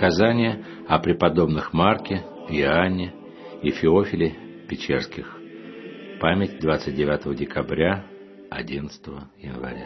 Сказание о преподобных Марке, Иоанне и Феофиле Печерских. Память 29 декабря, 11 января.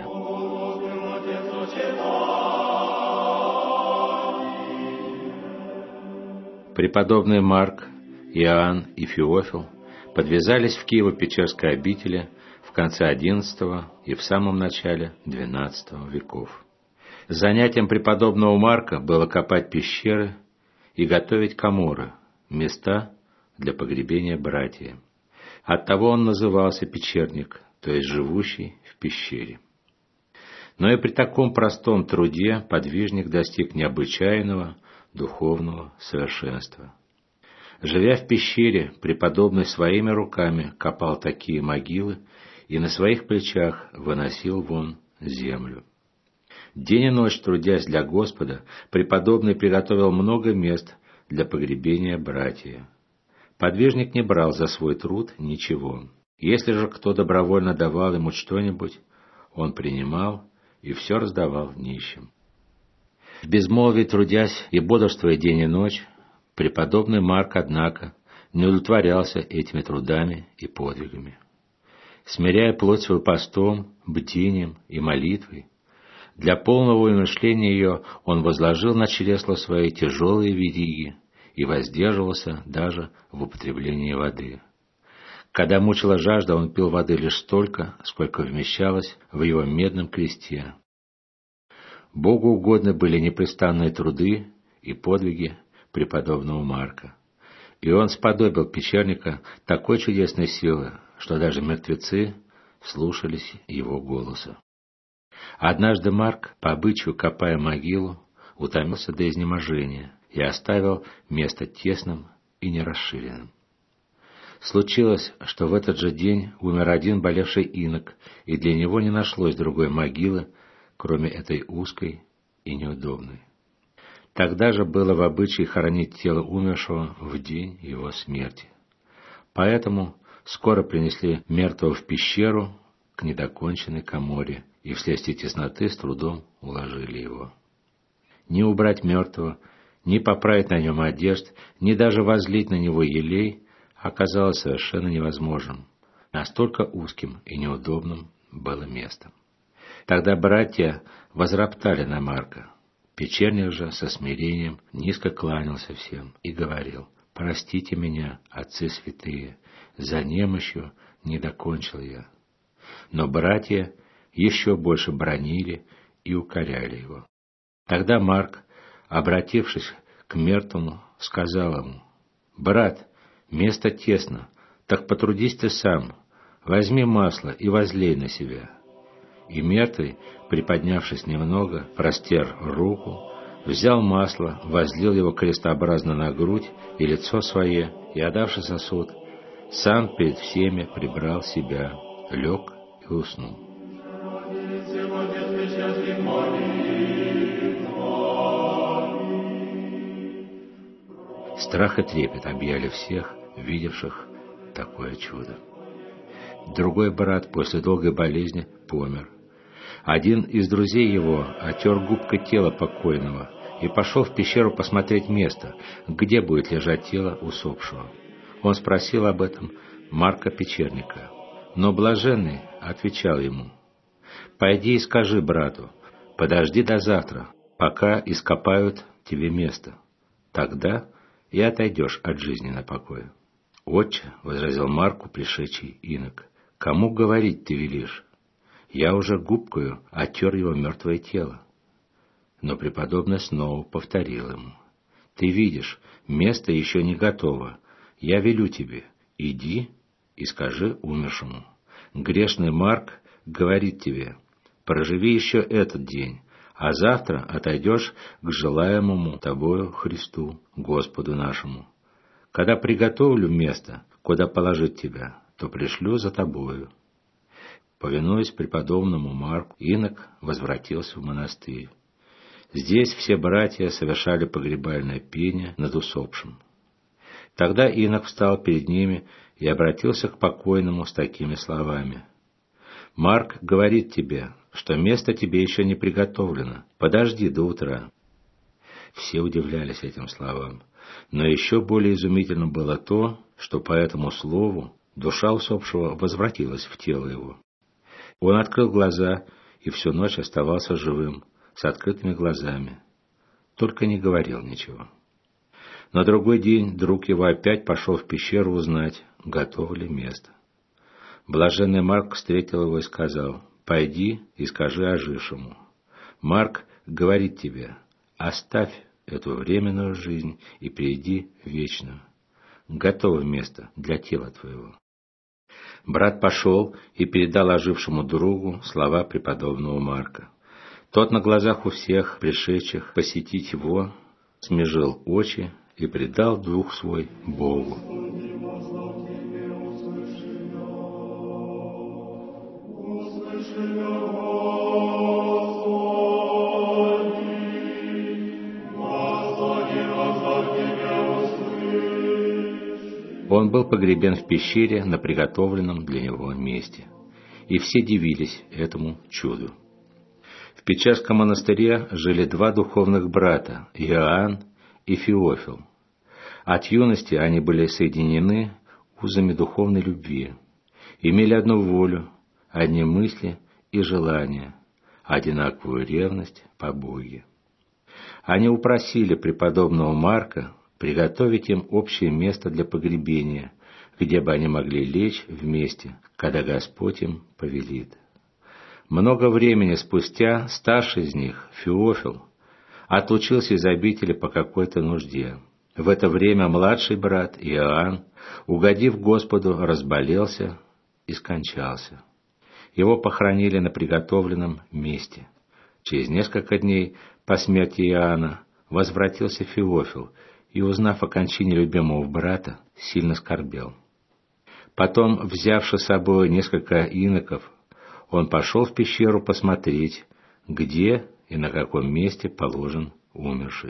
Преподобные Марк, Иоанн и Феофил подвязались в Киево-Печерской обители в конце XI и в самом начале XII веков. Занятием преподобного Марка было копать пещеры и готовить каморы, места для погребения братьев. Оттого он назывался печерник, то есть живущий в пещере. Но и при таком простом труде подвижник достиг необычайного духовного совершенства. Живя в пещере, преподобный своими руками копал такие могилы и на своих плечах выносил вон землю. День и ночь трудясь для Господа, преподобный приготовил много мест для погребения братьев. Подвижник не брал за свой труд ничего. Если же кто добровольно давал ему что-нибудь, он принимал и все раздавал нищим. В безмолвии трудясь и бодрствуя день и ночь, преподобный Марк, однако, не удовлетворялся этими трудами и подвигами. Смиряя плоть свою постом, бдением и молитвой, для полного умерщвления ее он возложил на чресло свои тяжелые вериги и воздерживался даже в употреблении воды. Когда мучила жажда, он пил воды лишь столько, сколько вмещалось в его медном кресте. Богу угодны были непрестанные труды и подвиги преподобного Марка, и он сподобил печерника такой чудесной силы, что даже мертвецы слушались его голоса. Однажды Марк, по обычаю копая могилу, утомился до изнеможения и оставил место тесным и нерасширенным. Случилось, что в этот же день умер один болевший инок, и для него не нашлось другой могилы, кроме этой узкой и неудобной. Тогда же было в обычае хоронить тело умершего в день его смерти. Поэтому скоро принесли мертвого в пещеру к недоконченной каморе, и вследствие тесноты с трудом уложили его. Ни убрать мертвого, ни поправить на нем одежд, ни даже возлить на него елей оказалось совершенно невозможным. Настолько узким и неудобным было место. Тогда братья возроптали на Марка. Печерник же со смирением низко кланялся всем и говорил: «Простите меня, отцы святые, за немощью не докончил я». Но братья еще больше бранили и укоряли его. Тогда Марк, обратившись к мертвому, сказал ему: «Брат, место тесно, так потрудись ты сам, возьми масло и возлей на себя». И мертвый, приподнявшись немного, простер руку, взял масло, возлил его крестообразно на грудь и лицо свое, и, отдавши сосуд, сам перед всеми прибрал себя, лег и уснул. Страх и трепет объяли всех, видевших такое чудо. Другой брат после долгой болезни помер. Один из друзей его отер губкой тело покойного и пошел в пещеру посмотреть место, где будет лежать тело усопшего. Он спросил об этом Марка Печерника, но блаженный отвечал ему: «Пойди и скажи брату, подожди до завтра, пока ископают тебе место. Тогда и отойдешь от жизни на покой». «Отче», — возразил Марку пришедший инок, — «кому говорить ты велишь? Я уже губкою оттер его мертвое тело». Но преподобный снова повторил ему: «Ты видишь, место еще не готово. Я велю тебе, иди и скажи умершему. Грешный Марк говорит тебе: проживи еще этот день, а завтра отойдешь к желаемому тобою Христу, Господу нашему. Когда приготовлю место, куда положить тебя, то пришлю за тобою». Повинуясь преподобному Марку, инок возвратился в монастырь. Здесь все братья совершали погребальное пение над усопшим. Тогда инок встал перед ними и обратился к покойному с такими словами: «Марк говорит тебе, что место тебе еще не приготовлено. Подожди до утра». Все удивлялись этим словам. Но еще более изумительно было то, что по этому слову душа усопшего возвратилась в тело его. Он открыл глаза и всю ночь оставался живым, с открытыми глазами, только не говорил ничего. На другой день друг его опять пошел в пещеру узнать, готово ли место. Блаженный Марк встретил его и сказал: «Пойди и скажи ожившему. Марк говорит тебе: оставь эту временную жизнь и приди в вечную. Готово место для тела твоего». Брат пошел и передал ожившему другу слова преподобного Марка. Тот на глазах у всех пришедших посетить его смежил очи и предал дух свой Богу. Он был погребен в пещере на приготовленном для него месте, и все дивились этому чуду. В Печерском монастыре жили два духовных брата, Иоанн и Феофил. От юности они были соединены узами духовной любви, имели одну волю, одни мысли и желания, одинаковую ревность по Боге. Они упросили преподобного Марка приготовить им общее место для погребения, где бы они могли лечь вместе, когда Господь им повелит. Много времени спустя старший из них, Феофил, отлучился из обители по какой-то нужде. В это время младший брат Иоанн, угодив Господу, разболелся и скончался. Его похоронили на приготовленном месте. Через несколько дней по смерти Иоанна возвратился Феофил и, узнав о кончине любимого брата, сильно скорбел. Потом, взявши с собой несколько иноков, он пошел в пещеру посмотреть, где и на каком месте положен умерший.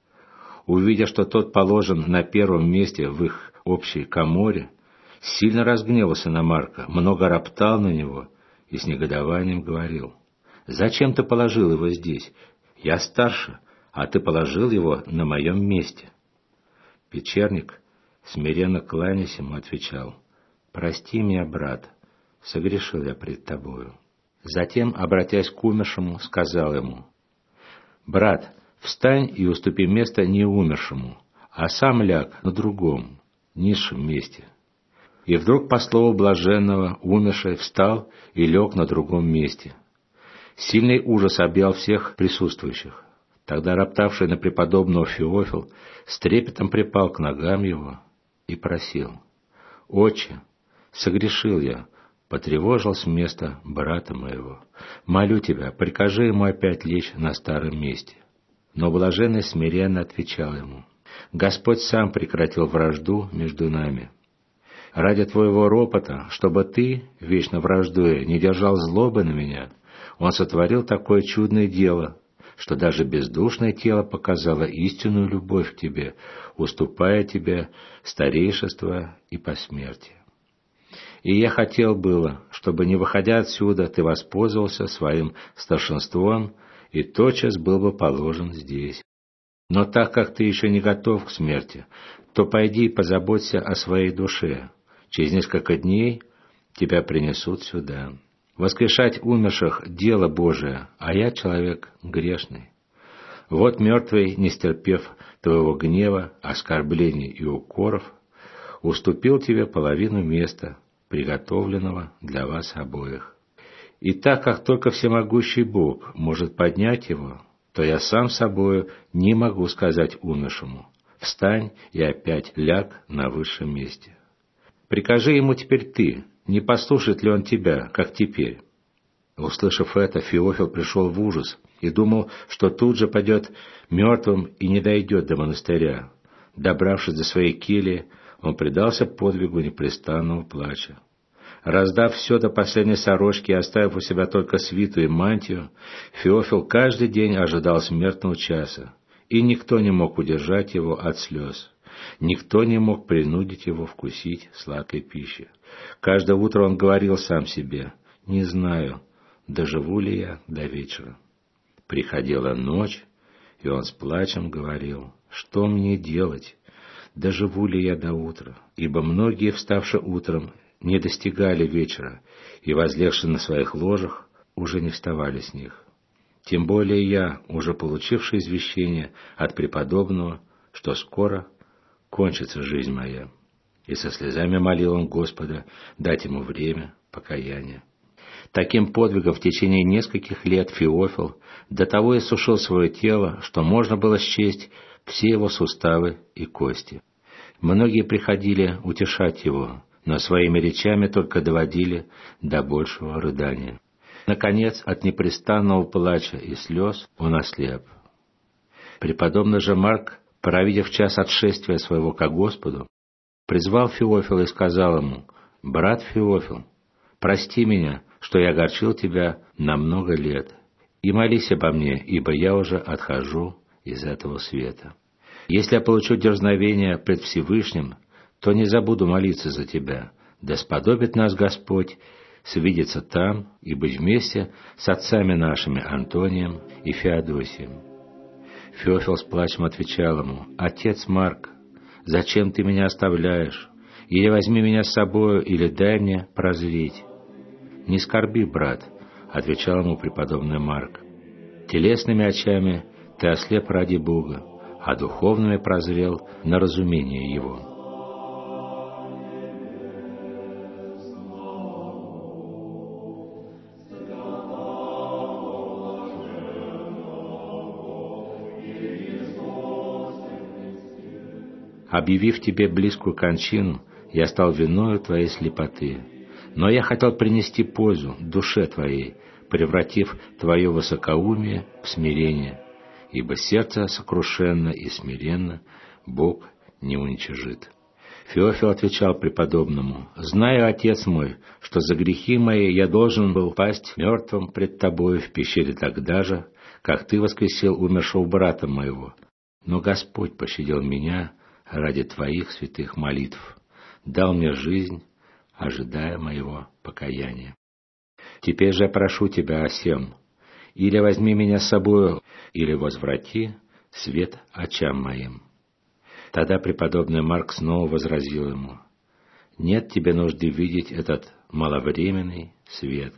Увидя, что тот положен на первом месте в их общей каморе, сильно разгневался на Марка, много роптал на него и с негодованием говорил: «Зачем ты положил его здесь? Я старше, а ты положил его на моем месте». Печерник, смиренно кланяясь ему, отвечал: «Прости меня, брат, согрешил я пред тобою». Затем, обратясь к умершему, сказал ему: «Брат, встань и уступи место не умершему, а сам ляг на другом, низшем месте». И вдруг, по слову блаженного, умерший встал и лег на другом месте. Сильный ужас объял всех присутствующих. Тогда роптавший на преподобного Феофил с трепетом припал к ногам его и просил: «Отче, согрешил я, потревожил с места брата моего. Молю тебя, прикажи ему опять лечь на старом месте». Но блаженный смиренно отвечал ему: «Господь сам прекратил вражду между нами. Ради твоего ропота, чтобы ты, вечно враждуя, не держал злобы на меня, он сотворил такое чудное дело, что даже бездушное тело показало истинную любовь к тебе, уступая тебе старейшество и посмертие. И я хотел было, чтобы, не выходя отсюда, ты воспользовался своим старшинством и тотчас был бы положен здесь. Но так как ты еще не готов к смерти, то пойди и позаботься о своей душе. Через несколько дней тебя принесут сюда. Воскрешать умерших — дело Божие, а я человек грешный. Вот мертвый, не стерпев твоего гнева, оскорблений и укоров, уступил тебе половину места, приготовленного для вас обоих. И так как только всемогущий Бог может поднять его, то я сам собою не могу сказать умершему: встань и опять ляг на высшем месте. Прикажи ему теперь ты, не послушает ли он тебя, как теперь». Услышав это, Феофил пришел в ужас и думал, что тут же пойдет мертвым и не дойдет до монастыря. Добравшись до своей кельи, он предался подвигу непрестанного плача. Раздав все до последней сорочки и оставив у себя только свиту и мантию, Феофил каждый день ожидал смертного часа, и никто не мог удержать его от слез. Никто не мог принудить его вкусить сладкой пищи. Каждое утро он говорил сам себе: «Не знаю, доживу ли я до вечера». Приходила ночь, И он с плачем говорил: «Что мне делать? Доживу ли я до утра? Ибо многие, вставши утром, не достигали вечера, и, возлегши на своих ложах, уже не вставали с них. Тем более я, уже получивший извещение от преподобного, что скоро кончится жизнь моя». И со слезами молил он Господа дать ему время покаяния. Таким подвигом в течение нескольких лет Феофил до того иссушил свое тело, что можно было счесть все его суставы и кости. Многие приходили утешать его, но своими речами только доводили до большего рыдания. Наконец, от непрестанного плача и слез он ослеп. Преподобный же Марк, провидев час отшествия своего ко Господу, призвал Феофила и сказал ему: «Брат Феофил, прости меня, что я огорчил тебя на много лет, и молись обо мне, ибо я уже отхожу из этого света. Если я получу дерзновение пред Всевышним, то не забуду молиться за тебя, да сподобит нас Господь свидеться там и быть вместе с отцами нашими Антонием и Феодосием». Феофил с плачем отвечал ему: «Отец Марк, зачем ты меня оставляешь? Или возьми меня с собою, или дай мне прозреть». «Не скорби, брат», — отвечал ему преподобный Марк. «Телесными очами ты ослеп ради Бога, а духовными прозрел на разумение Его». «Объявив тебе близкую кончину, я стал виною твоей слепоты. Но я хотел принести пользу душе твоей, превратив твое высокоумие в смирение, ибо сердце сокрушенно и смиренно Бог не уничижит». Феофил отвечал преподобному: «Знаю, отец мой, что за грехи мои я должен был пасть мертвым пред тобою в пещере тогда же, как ты воскресил умершего брата моего. Но Господь пощадил меня ради твоих святых молитв, дал мне жизнь, ожидая моего покаяния. Теперь же я прошу тебя о сем: или возьми меня с собою, или возврати свет очам моим». Тогда преподобный Марк снова возразил ему: «Нет тебе нужды видеть этот маловременный свет,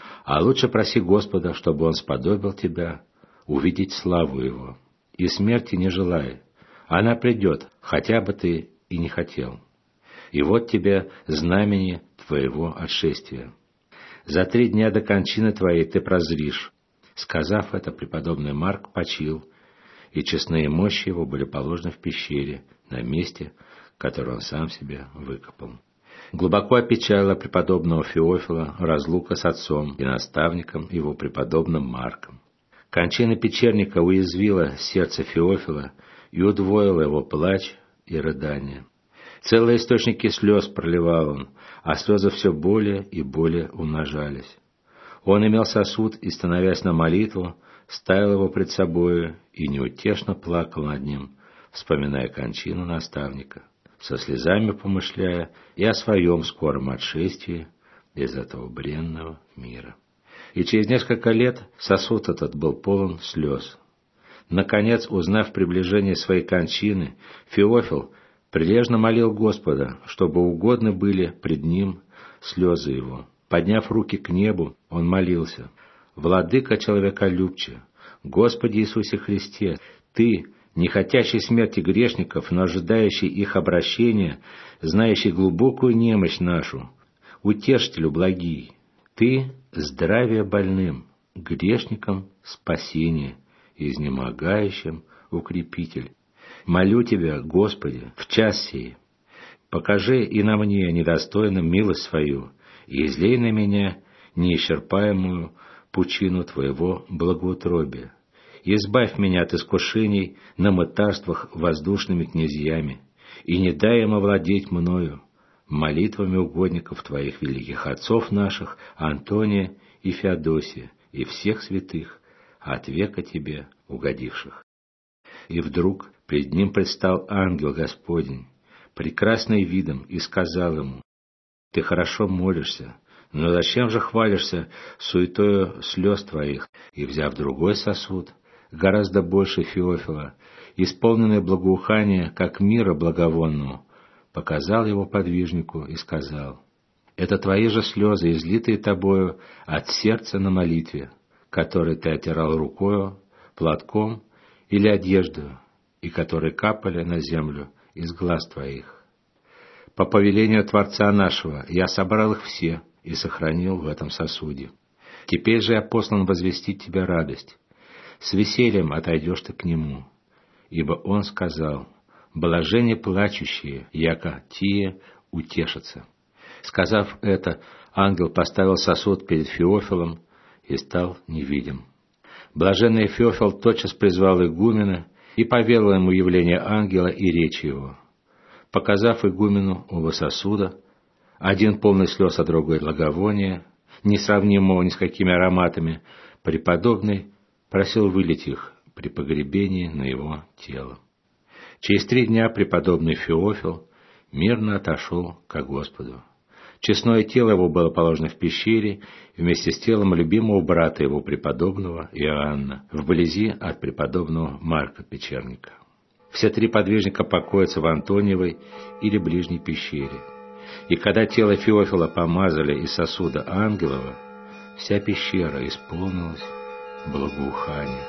а лучше проси Господа, чтобы Он сподобил тебя увидеть славу Его, и смерти не желай. Она придет, хотя бы ты и не хотел. И вот тебе знамение твоего отшествия. За 3 дня до кончины твоей ты прозришь». Сказав это, преподобный Марк почил, и честные мощи его были положены в пещере, на месте, которое он сам себе выкопал. Глубоко опечалила преподобного Феофила разлука с отцом и наставником его преподобным Марком. Кончина печерника уязвила сердце Феофила и удвоила его плач и рыдание. Целые источники слез проливал он, а слезы все более и более умножались. Он имел сосуд и, становясь на молитву, ставил его пред собою и неутешно плакал над ним, вспоминая кончину наставника, со слезами помышляя и о своем скором отшествии из этого бренного мира. И через несколько лет сосуд этот был полон слез. Наконец, узнав приближение своей кончины, Феофил прилежно молил Господа, чтобы угодны были пред ним слезы его. Подняв руки к небу, он молился: «Владыка человеколюбче, Господи Иисусе Христе, Ты, не хотящий смерти грешников, но ожидающий их обращения, знающий глубокую немощь нашу, утешителю благий, Ты — здравие больным, грешникам спасение, изнемогающим укрепитель. Молю Тебя, Господи, в час сей, покажи и на мне недостойным милость свою, и излей на меня неисчерпаемую пучину Твоего благоутробия. Избавь меня от искушений на мытарствах воздушными князьями, и не дай им овладеть мною молитвами угодников Твоих великих отцов наших, Антония и Феодосия, и всех святых, от века Тебе угодивших». И вдруг пред ним предстал ангел Господень, прекрасный видом, и сказал ему: «Ты хорошо молишься, но зачем же хвалишься суетою слез твоих?» И, взяв другой сосуд, гораздо больше Феофила, исполненное благоухания, как мира благовонному, показал его подвижнику и сказал: «Это твои же слезы, излитые тобою от сердца на молитве, которые ты отирал рукою, платком или одеждою, и которые капали на землю из глаз твоих. По повелению Творца нашего я собрал их все и сохранил в этом сосуде. Теперь же я послан возвестить тебе радость. С весельем отойдешь ты к нему. Ибо он сказал: блаженне плачущие, яко тие утешатся». Сказав это, ангел поставил сосуд перед Феофилом и стал невидим. Блаженный Феофил тотчас призвал игумена и поведал ему явление ангела и речь его. Показав игумену оба сосуда, один полный слез, а другой благовония, несравнимого ни с какими ароматами, преподобный просил вылить их при погребении на его тело. Через 3 дня преподобный Феофил мирно отошел ко Господу. Честное тело его было положено в пещере вместе с телом любимого брата его, преподобного Иоанна, вблизи от преподобного Марка Печерника. Все 3 подвижника покоятся в Антониевой или ближней пещере. И когда тело Феофила помазали из сосуда ангелова, вся пещера исполнилась благоуханием.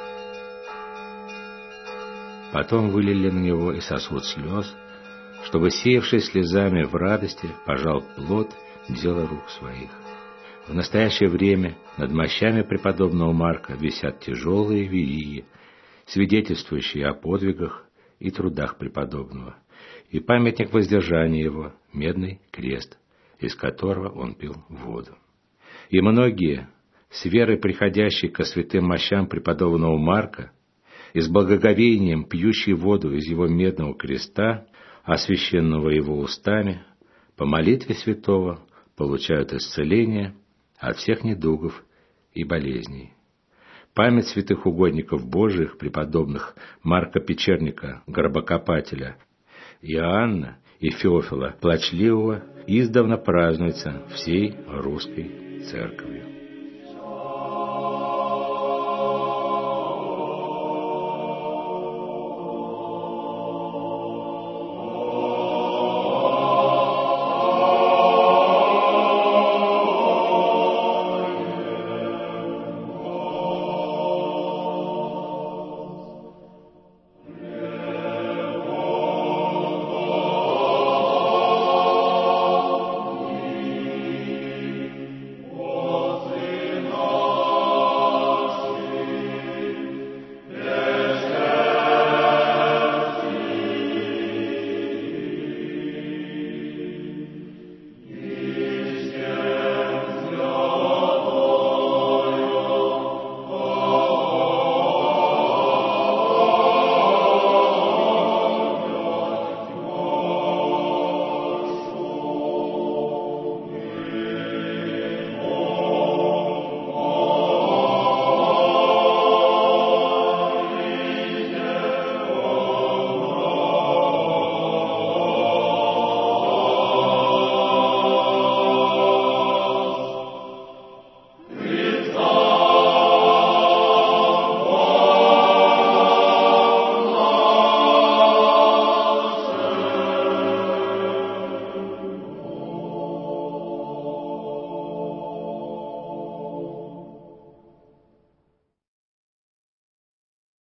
Потом вылили на него и сосуд слез, чтобы, сеявший слезами в радости, пожал плод дела рук своих. В настоящее время над мощами преподобного Марка висят тяжелые вериги, свидетельствующие о подвигах и трудах преподобного, и памятник воздержания его — медный крест, из которого он пил воду. И многие, с верой приходящие ко святым мощам преподобного Марка и с благоговением пьющие воду из его медного креста, освященного его устами, по молитве святого получают исцеление от всех недугов и болезней. Память святых угодников Божиих, преподобных Марка Печерника, гробокопателя, Иоанна и Феофила Плачливого, издавна празднуется всей русской церковью.